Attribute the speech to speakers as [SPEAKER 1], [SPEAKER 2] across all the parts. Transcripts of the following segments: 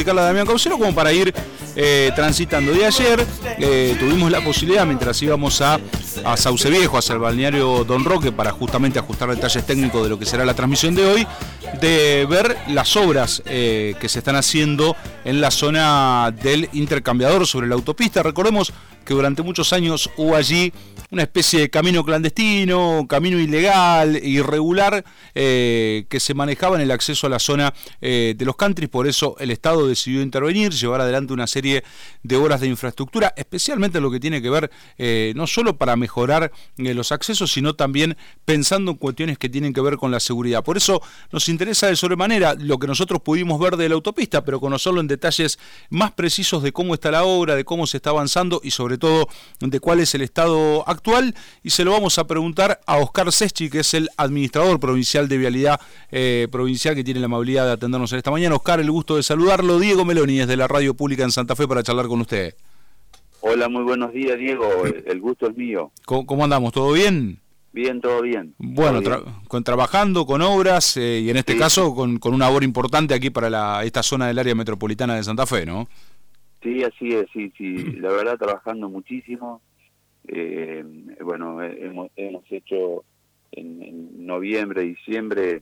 [SPEAKER 1] Carla Damián Caucero, como para ir transitando. De ayer tuvimos la posibilidad, mientras íbamos a Sauce Viejo, hacia el balneario Don Roque, para justamente ajustar detalles técnicos de lo que será la transmisión de hoy, de ver las obras que se están haciendo en la zona del intercambiador sobre la autopista. Recordemos que durante muchos años hubo allí una especie de camino clandestino, camino ilegal, irregular, que se manejaba en el acceso a la zona de los countries. Por eso el Estado decidió intervenir, llevar adelante una serie de obras de infraestructura, especialmente en lo que tiene que ver no solo para mejorar los accesos, sino también pensando en cuestiones que tienen que ver con la seguridad. Por eso nos interesa de sobremanera lo que nosotros pudimos ver de la autopista, pero conocerlo en detalles más precisos de cómo está la obra, de cómo se está avanzando y sobre todo de cuál es el estado actual, y se lo vamos a preguntar a Oscar Seschi, que es el administrador provincial de Vialidad Provincial, que tiene la amabilidad de atendernos en esta mañana. Oscar, el gusto de saludarlo. Diego Meloni, desde la Radio Pública en Santa Fe, para charlar con usted.
[SPEAKER 2] Hola, muy buenos días, Diego. El gusto es mío.
[SPEAKER 1] ¿Cómo andamos? ¿Todo bien?
[SPEAKER 2] Bien, todo bien.
[SPEAKER 1] Bueno,
[SPEAKER 2] todo bien.
[SPEAKER 1] Trabajando con obras y en este caso con una obra importante aquí para esta zona del área metropolitana de Santa Fe, ¿no?
[SPEAKER 2] Sí, así es, sí. La verdad, trabajando muchísimo. Bueno, hemos hecho en noviembre, diciembre,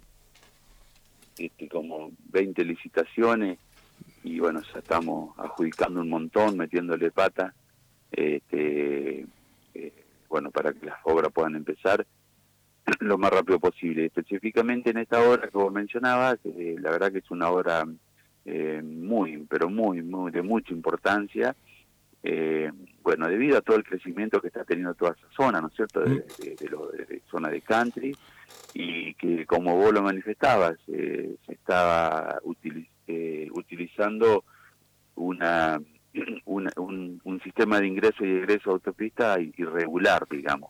[SPEAKER 2] como 20 licitaciones y bueno, ya estamos adjudicando un montón, metiéndole pata, bueno, para que las obras puedan empezar lo más rápido posible. Específicamente en esta obra que vos mencionabas, la verdad que es una obra muy de mucha importancia. Bueno, debido a todo el crecimiento que está teniendo toda esa zona, ¿no es cierto?, de zona de country, y que, como vos lo manifestabas, se estaba utilizando un sistema de ingreso y egreso de autopista irregular, digamos.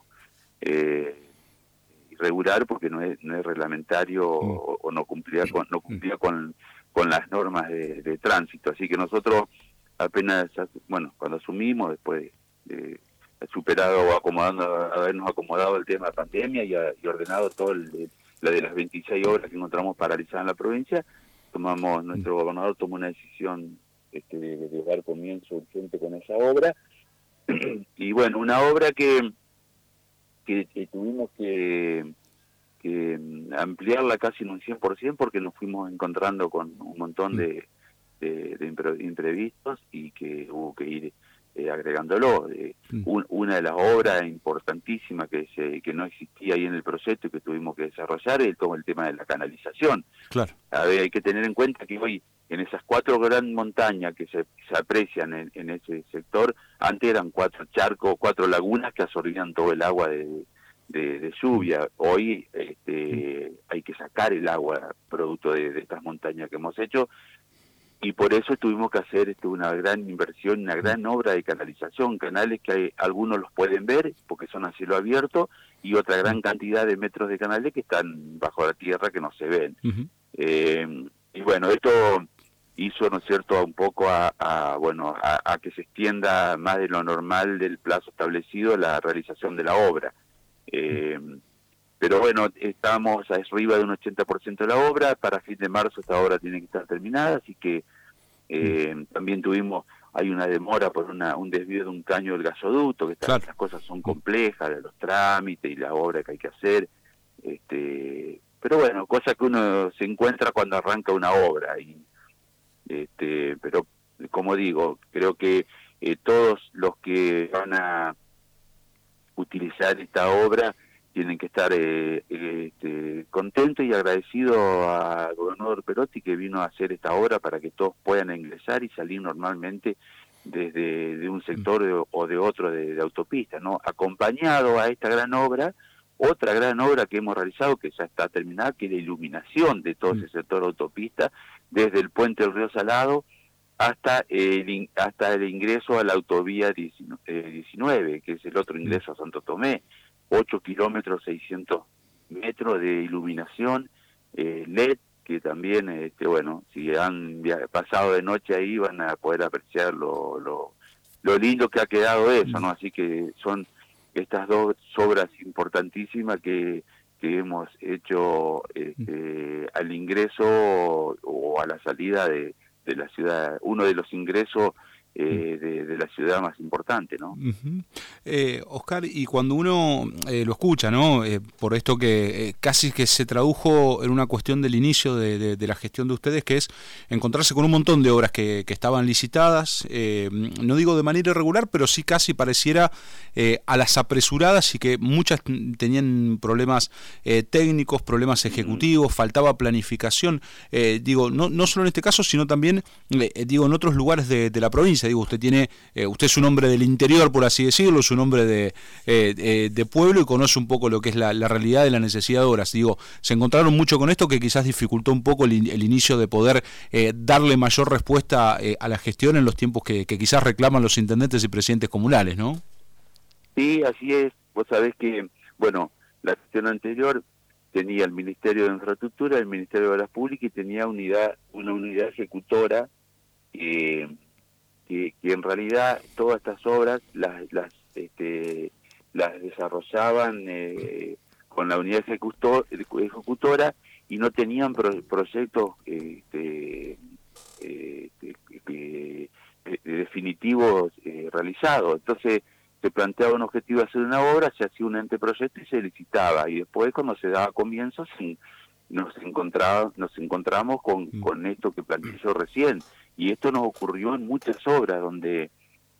[SPEAKER 2] Irregular porque no es reglamentario o no cumplía con las normas de tránsito. Así que nosotros apenas, bueno, cuando asumimos, después de superado o habernos acomodado el tema de pandemia y ordenado todo la de las 26 obras que encontramos paralizadas en la provincia, nuestro gobernador tomó una decisión de dar comienzo urgente con esa obra. Y bueno, una obra que tuvimos que ampliarla casi en un 100% porque nos fuimos encontrando con un montón de imprevistos y que hubo que ir agregándolo. Una de las obras importantísimas que no existía ahí en el proyecto y que tuvimos que desarrollar es todo el tema de la canalización.
[SPEAKER 1] Claro.
[SPEAKER 2] A ver, hay que tener en cuenta que hoy en esas 4 grandes montañas que se aprecian en ese sector, antes eran 4 charcos, 4 lagunas que absorbían todo el agua de lluvia. Hoy hay que sacar el agua producto de estas montañas que hemos hecho, y por eso tuvimos que hacer una gran inversión, una gran obra de canalización, canales que algunos los pueden ver porque son a cielo abierto, y otra gran cantidad de metros de canales que están bajo la tierra que no se ven. Y bueno, esto hizo, ¿no es cierto?, un poco a que se extienda más de lo normal del plazo establecido la realización de la obra. Pero bueno, estamos arriba de un 80% de la obra. Para fin de marzo esta obra tiene que estar terminada, así que también hay una demora por un desvío de un caño del gasoducto, que
[SPEAKER 1] claro,
[SPEAKER 2] las cosas son complejas, de los trámites y la obra que hay que hacer. Pero bueno, cosa que uno se encuentra cuando arranca una obra. Pero como digo, creo que todos los que van a utilizar esta obra tienen que estar contentos y agradecidos al gobernador Perotti, que vino a hacer esta obra para que todos puedan ingresar y salir normalmente de un sector o de otro de autopista, ¿no? Acompañado a esta gran obra, otra gran obra que hemos realizado, que ya está terminada, que es la iluminación de todo ese sector de autopista, desde el puente del Río Salado hasta el ingreso a la autovía 19, que es el otro ingreso a Santo Tomé. 8 kilómetros, 600 metros de iluminación LED, que también, bueno, si han pasado de noche ahí van a poder apreciar lo lindo que ha quedado eso, ¿no? Así que son estas dos obras importantísimas que hemos hecho al ingreso o a la salida de de la ciudad, uno de los ingresos de la ciudad más importante, ¿no?
[SPEAKER 1] Oscar, y cuando uno lo escucha, ¿no? Por esto que casi que se tradujo en una cuestión del inicio de la gestión de ustedes, que es encontrarse con un montón de obras que estaban licitadas, no digo de manera irregular, pero sí casi pareciera a las apresuradas, y que muchas tenían problemas técnicos, problemas ejecutivos, faltaba planificación, digo, no solo en este caso, sino también, digo, en otros lugares de la provincia. Digo, usted es un hombre del interior, por así decirlo, es un hombre de pueblo y conoce un poco lo que es la realidad de la necesidad de obras. Digo, se encontraron mucho con esto que quizás dificultó un poco el inicio de poder darle mayor respuesta a la gestión en los tiempos que quizás reclaman los intendentes y presidentes comunales, ¿no?
[SPEAKER 2] Sí, así es. Vos sabés que, bueno, la gestión anterior tenía el Ministerio de Infraestructura, el Ministerio de Obras Públicas, y tenía una unidad ejecutora que en realidad todas estas obras las desarrollaban con la unidad ejecutora, y no tenían proyectos definitivos realizados. Entonces se planteaba un objetivo de hacer una obra, se hacía un anteproyecto y se licitaba, y después, cuando se daba comienzo, nos encontramos con esto que planteé yo recién. Y esto nos ocurrió en muchas obras donde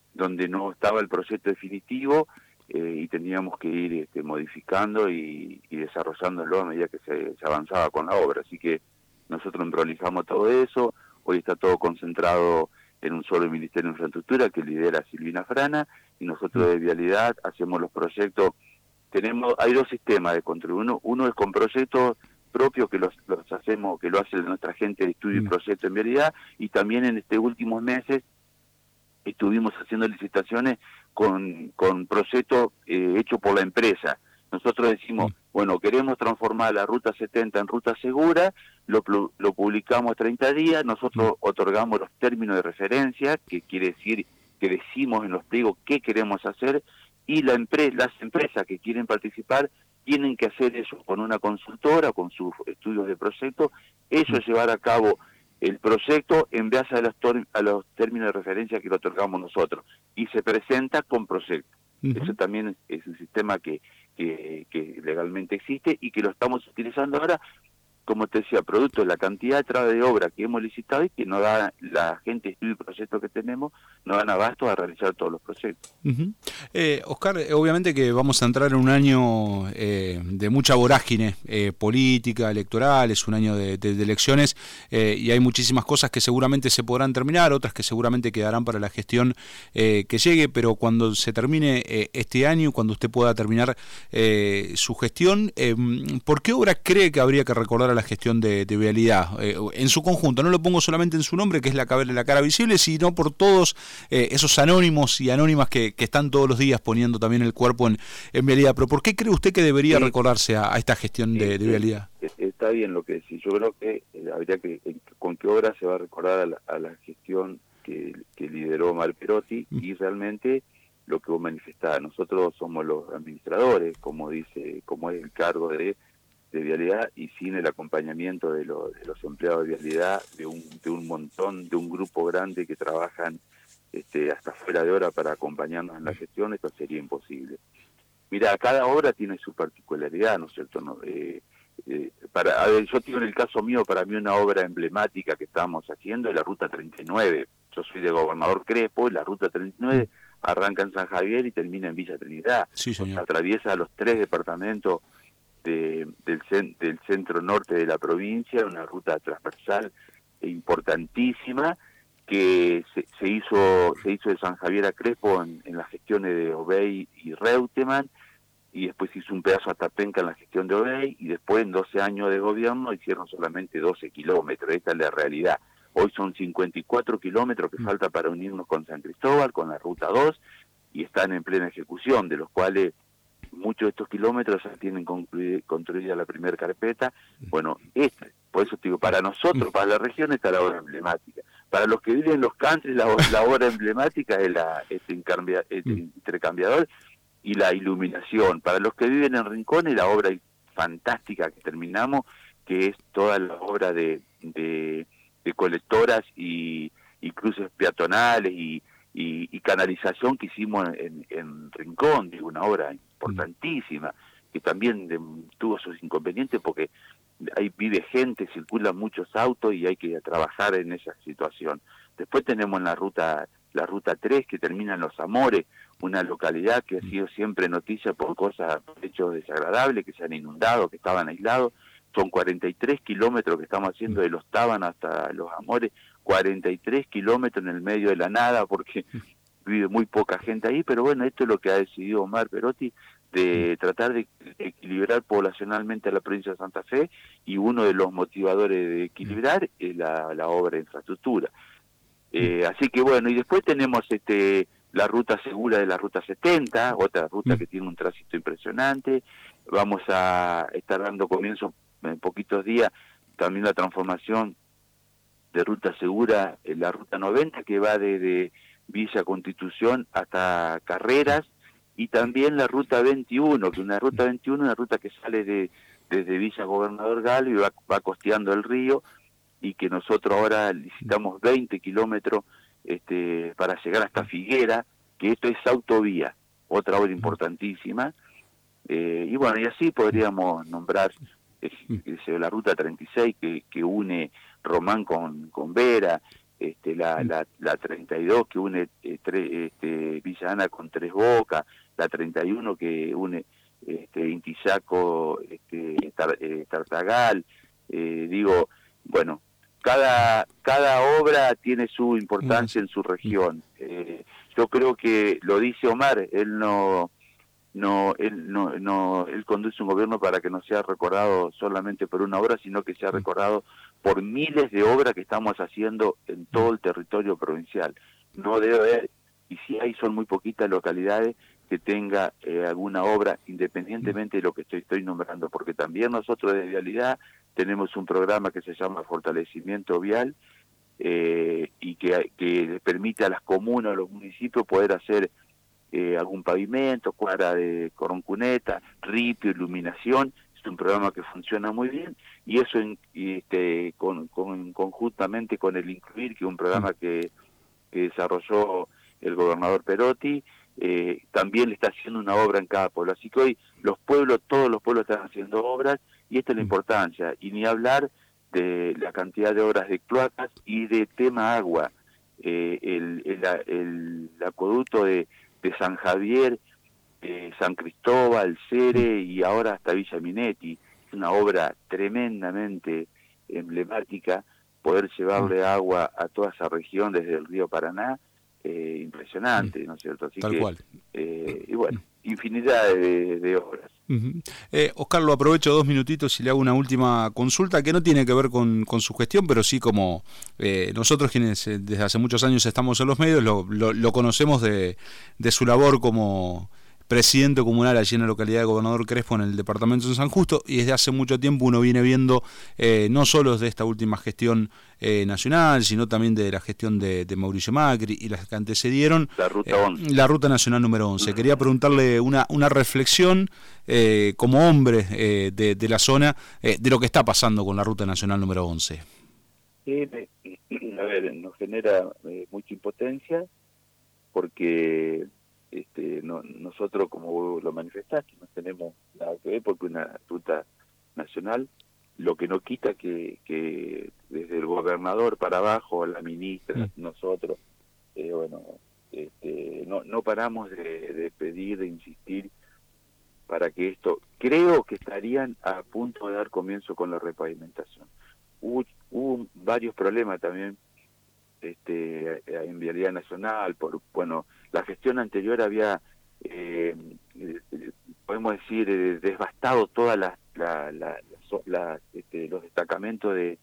[SPEAKER 2] no estaba el proyecto definitivo, y teníamos que ir modificando y desarrollándolo a medida que se avanzaba con la obra. Así que nosotros emprolijamos todo eso. Hoy está todo concentrado en un solo Ministerio de Infraestructura que lidera Silvina Frana, y nosotros de Vialidad hacemos los proyectos. Hay dos sistemas de control. Uno es con proyectos propios que los hacemos, que lo hace nuestra gente de estudio y proyecto en vialidad, y también en estos últimos meses estuvimos haciendo licitaciones con proyectos hechos por la empresa. Nosotros decimos, bueno, queremos transformar la Ruta 70 en ruta segura, lo publicamos 30 días, nosotros otorgamos los términos de referencia, que quiere decir que decimos en los pliegos qué queremos hacer, y las empresas que quieren participar tienen que hacer eso con una consultora, con sus estudios de proyecto, eso es llevar a cabo el proyecto en base a los términos de referencia que lo otorgamos nosotros, y se presenta con proyecto. Eso también es un sistema que legalmente existe y que lo estamos utilizando ahora, como te decía, producto de la cantidad de obra que hemos licitado, y que no da la gente de estudio y proyectos que tenemos, no dan abasto a realizar todos los proyectos.
[SPEAKER 1] Oscar, obviamente que vamos a entrar en un año de mucha vorágine política, electoral, es un año de elecciones, y hay muchísimas cosas que seguramente se podrán terminar, otras que seguramente quedarán para la gestión que llegue, pero cuando se termine este año, cuando usted pueda terminar su gestión, ¿por qué obra cree que habría que recordar a la gestión de vialidad en su conjunto? No lo pongo solamente en su nombre, que es la cara visible, sino por todos esos anónimos y anónimas que están todos los días poniendo también el cuerpo en vialidad. Pero ¿por qué cree usted que debería recordarse a esta gestión de vialidad?
[SPEAKER 2] Está bien lo que decís. Yo creo que habría con qué obra se va a recordar a la gestión que lideró Omar Perotti, y realmente lo que vos manifestás. Nosotros somos los administradores, como es el cargo de vialidad, y sin el acompañamiento de los empleados de vialidad, de un grupo grande que trabajan hasta fuera de hora para acompañarnos en la gestión, esto sería imposible. Mira, cada obra tiene su particularidad, ¿no es cierto? Yo digo, en el caso mío, para mí una obra emblemática que estamos haciendo es la Ruta 39. Yo soy de Gobernador Crespo, y la Ruta 39 arranca en San Javier y termina en Villa Trinidad.
[SPEAKER 1] Sí, señor.
[SPEAKER 2] Atraviesa los 3 departamentos del centro norte de la provincia, una ruta transversal importantísima, que se hizo de San Javier a Crespo en las gestiones de Obey y Reutemann, y después hizo un pedazo hasta Penca en la gestión de Obey, y después en 12 años de gobierno hicieron solamente 12 kilómetros. Esta es la realidad. Hoy son 54 kilómetros que falta para unirnos con San Cristóbal, con la Ruta 2, y están en plena ejecución, de los cuales muchos de estos kilómetros ya tienen construida la primera carpeta. Bueno, por eso te digo, para nosotros, para la región, está la obra emblemática. Para los que viven en los countries, la obra emblemática es el intercambiador y la iluminación. Para los que viven en Rincones, la obra fantástica que terminamos, que es toda la obra de colectoras y cruces peatonales y canalización que hicimos en Rincón, digo, una obra importantísima, que también tuvo sus inconvenientes porque ahí vive gente, circulan muchos autos y hay que trabajar en esa situación. Después tenemos la ruta 3 que termina en Los Amores, una localidad que ha sido siempre noticia por cosas, por hechos desagradables, que se han inundado, que estaban aislados. Son 43 kilómetros que estamos haciendo de Los Tábanos hasta Los Amores, 43 kilómetros en el medio de la nada, porque vive muy poca gente ahí, pero bueno, esto es lo que ha decidido Omar Perotti, de tratar de equilibrar poblacionalmente a la provincia de Santa Fe, y uno de los motivadores de equilibrar es la obra de infraestructura. Así que bueno, y después tenemos la ruta segura de la ruta 70, otra ruta que tiene un tránsito impresionante. Vamos a estar dando comienzo en poquitos días también la transformación de ruta segura en la ruta 90, que va desde Villa Constitución hasta Carreras, y también la ruta 21, que una ruta 21 una ruta que sale desde Villa Gobernador Galo y va costeando el río, y que nosotros ahora licitamos 20 kilómetros para llegar hasta Figuera, que esto es autovía, otra obra importantísima. Y bueno, y así podríamos nombrar la ruta 36 que une Román con Vera, la 32 que une Villa Ana con Tres Bocas, la 31 que une Intillaco, Tartagal. Digo, bueno, cada obra tiene su importancia en su región. Yo creo que lo dice Omar, él él conduce un gobierno para que no sea recordado solamente por una obra, sino que sea recordado por miles de obras que estamos haciendo en todo el territorio provincial. No debe haber, y si hay, son muy poquitas localidades que tenga alguna obra, independientemente de lo que estoy nombrando, porque también nosotros de Vialidad tenemos un programa que se llama Fortalecimiento Vial, y que permite a las comunas, a los municipios poder hacer algún pavimento, cuadra de coroncuneta, ripio, iluminación. Es un programa que funciona muy bien, y eso conjuntamente con el Incluir, que es un programa que desarrolló el gobernador Perotti, también le está haciendo una obra en cada pueblo. Así que hoy todos los pueblos están haciendo obras, y esta es la importancia, y ni hablar de la cantidad de obras de cloacas y de tema agua. El acueducto de San Javier, San Cristóbal, Cere y ahora hasta Villa Minetti, es una obra tremendamente emblemática, poder llevarle agua a toda esa región desde el río Paraná, impresionante, ¿no es cierto? Así
[SPEAKER 1] Tal cual.
[SPEAKER 2] Y bueno, infinidad de obras.
[SPEAKER 1] Oscar, lo aprovecho 2 minutitos y le hago una última consulta que no tiene que ver con su gestión, pero sí como nosotros quienes desde hace muchos años estamos en los medios, lo conocemos de su labor como presidente comunal allí en la localidad de Gobernador Crespo, en el departamento de San Justo, y desde hace mucho tiempo uno viene viendo, no solo de esta última gestión nacional, sino también de la gestión de Mauricio Macri y las que antecedieron,
[SPEAKER 2] la ruta 11.
[SPEAKER 1] La ruta nacional número 11. Quería preguntarle una reflexión como hombre de la zona, de lo que está pasando con la ruta nacional número 11.
[SPEAKER 2] A ver, nos genera mucha impotencia, porque nosotros, como lo manifestaste, no tenemos nada que ver, porque una ruta nacional, lo que no quita que desde el gobernador para abajo, la ministra, nosotros, no paramos de pedir, de insistir para que esto, creo que estarían a punto de dar comienzo con la repavimentación. Hubo varios problemas también en Vialidad Nacional, la gestión anterior había, podemos decir, devastado todas los destacamentos de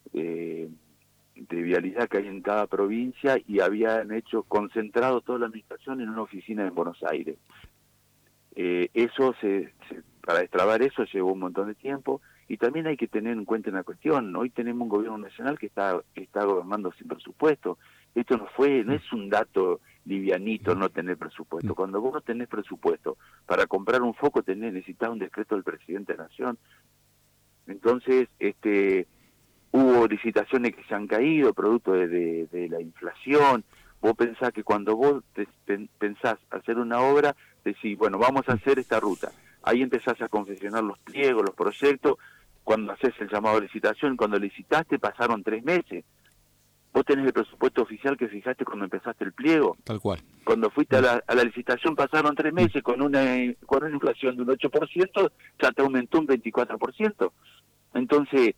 [SPEAKER 2] vialidad que hay en cada provincia, y habían concentrado toda la administración en una oficina en Buenos Aires. Eso para destrabar eso llevó un montón de tiempo, y también hay que tener en cuenta una cuestión. Hoy tenemos un gobierno nacional que está gobernando sin presupuesto. Esto no es un dato livianito no tener presupuesto. Cuando vos no tenés presupuesto para comprar un foco, necesitas un decreto del presidente de la Nación. Entonces, hubo licitaciones que se han caído producto de la inflación. Vos pensás que cuando vos pensás hacer una obra, decís, bueno, vamos a hacer esta ruta. Ahí empezás a confeccionar los pliegos, los proyectos. Cuando haces el llamado a licitación, cuando licitaste pasaron 3 meses. Vos tenés el presupuesto oficial que fijaste cuando empezaste el pliego.
[SPEAKER 1] Tal cual.
[SPEAKER 2] Cuando fuiste a la licitación pasaron 3 meses con una inflación de un 8%, ya te aumentó un 24%. Entonces,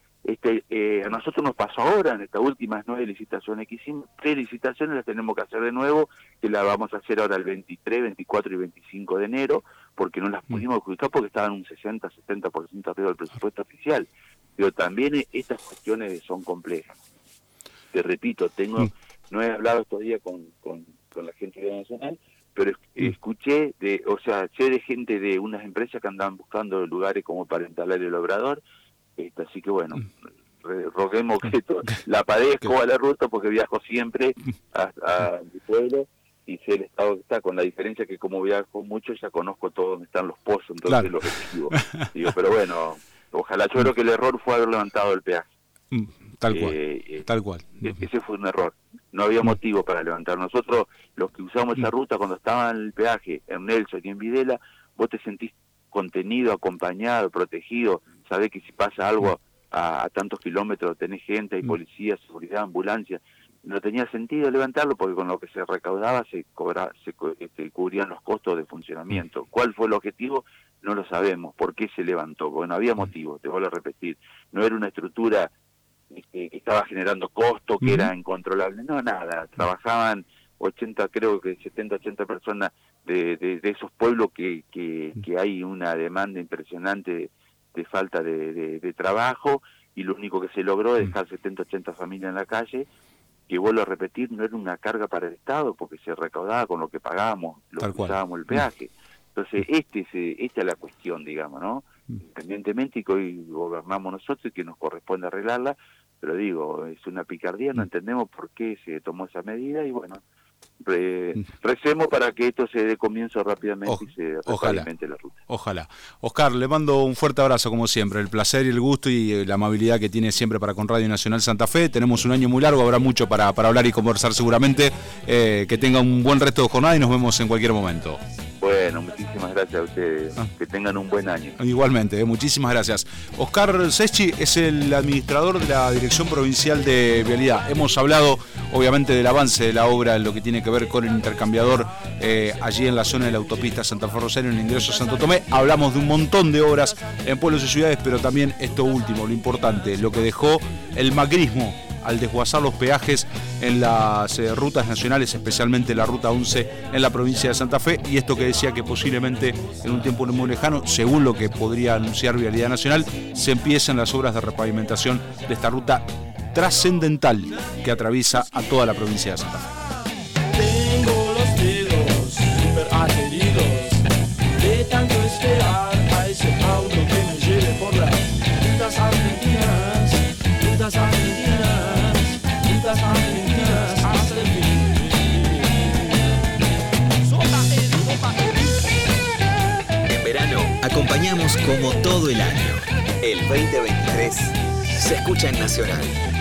[SPEAKER 2] a nosotros nos pasó ahora, en estas últimas 9 licitaciones que hicimos, 3 licitaciones las tenemos que hacer de nuevo, que las vamos a hacer ahora el 23, 24 y 25 de enero, porque no las pudimos adjudicar porque estaban un 60-70% arriba del presupuesto oficial. Pero también estas cuestiones son complejas. Te repito, no he hablado estos días con la gente de Nacional, pero escuché sé de gente de unas empresas que andaban buscando lugares como para instalar el obrador. Así que bueno, roguemos que la padezco a la ruta porque viajo siempre a mi pueblo y sé el estado que está, con la diferencia que como viajo mucho ya conozco todo donde están los pozos, entonces los recibo. Pero bueno, ojalá, yo creo que el error fue haber levantado el peaje.
[SPEAKER 1] Tal cual, tal cual.
[SPEAKER 2] Ese fue un error, no había motivo para levantar. Nosotros, los que usamos esa ruta, cuando estaba en el peaje, en Nelson y en Videla, vos te sentís contenido, acompañado, protegido, sabés que si pasa algo a tantos kilómetros tenés gente, hay policía, seguridad, ambulancia. No tenía sentido levantarlo porque con lo que se recaudaba se cubrían los costos de funcionamiento. ¿Cuál fue el objetivo? No lo sabemos. ¿Por qué se levantó? Porque no había motivo, te vuelvo a repetir. No era una estructura que estaba generando costo, que era incontrolable. No, nada. Trabajaban 80, creo que 70, 80 personas de esos pueblos que hay una demanda impresionante de falta de trabajo, y lo único que se logró es dejar 70, 80 familias en la calle, que vuelvo a repetir, no era una carga para el Estado porque se recaudaba con lo que pagábamos, lo que usábamos el peaje. Entonces, esta es la cuestión, digamos, ¿no? Independientemente que hoy gobernamos nosotros y que nos corresponde arreglarla, pero digo, es una picardía, no entendemos por qué se tomó esa medida y bueno, recemos para que esto se dé comienzo rápidamente y se repavimente la ruta.
[SPEAKER 1] Ojalá. Oscar, le mando un fuerte abrazo como siempre, el placer y el gusto y la amabilidad que tiene siempre para con Radio Nacional Santa Fe. Tenemos un año muy largo, habrá mucho para hablar y conversar seguramente. Que tenga un buen resto de jornada y nos vemos en cualquier momento.
[SPEAKER 2] Bueno, muchísimas gracias a ustedes. Que tengan un buen año.
[SPEAKER 1] Igualmente, muchísimas gracias. Oscar Seschi es el administrador de la Dirección Provincial de Vialidad. Hemos hablado, obviamente, del avance de la obra en lo que tiene que ver con el intercambiador allí en la zona de la autopista Santa Fe Rosario, en el ingreso a Santo Tomé. Hablamos de un montón de obras en pueblos y ciudades, pero también esto último, lo importante, lo que dejó el macrismo al desguazar los peajes en las rutas nacionales, especialmente la ruta 11 en la provincia de Santa Fe, y esto que decía que posiblemente en un tiempo muy lejano, según lo que podría anunciar Vialidad Nacional, se empiezan las obras de repavimentación de esta ruta trascendental que atraviesa a toda la provincia de Santa Fe.
[SPEAKER 3] Tengo los dedos súper adheridos de tanto esperar a ese auto que me lleve por las rutas argentinas, rutas argentinas, rutas argentinas hasta el fin.
[SPEAKER 4] En verano acompañamos como todo el año. El 2023 se escucha en Nacional.